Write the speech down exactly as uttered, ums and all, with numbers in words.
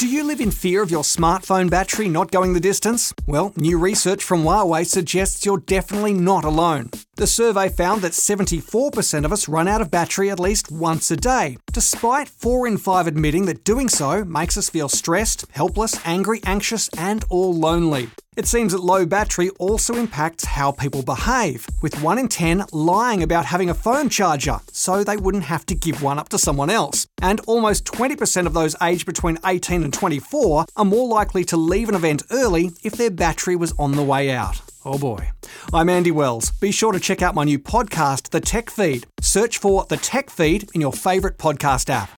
Do you live in fear of your smartphone battery not going the distance? Well, new research from Huawei suggests you're definitely not alone. The survey found that seventy-four percent of us run out of battery at least once a day, despite four in five admitting that doing so makes us feel stressed, helpless, angry, anxious, and or lonely. It seems that low battery also impacts how people behave, with one in ten lying about having a phone charger so they wouldn't have to give one up to someone else. And almost twenty percent of those aged between eighteen and twenty-four are more likely to leave an event early if their battery was on the way out. Oh boy. I'm Andy Wells. Be sure to check out my new podcast, The Tech Feed. Search for The Tech Feed in your favourite podcast app.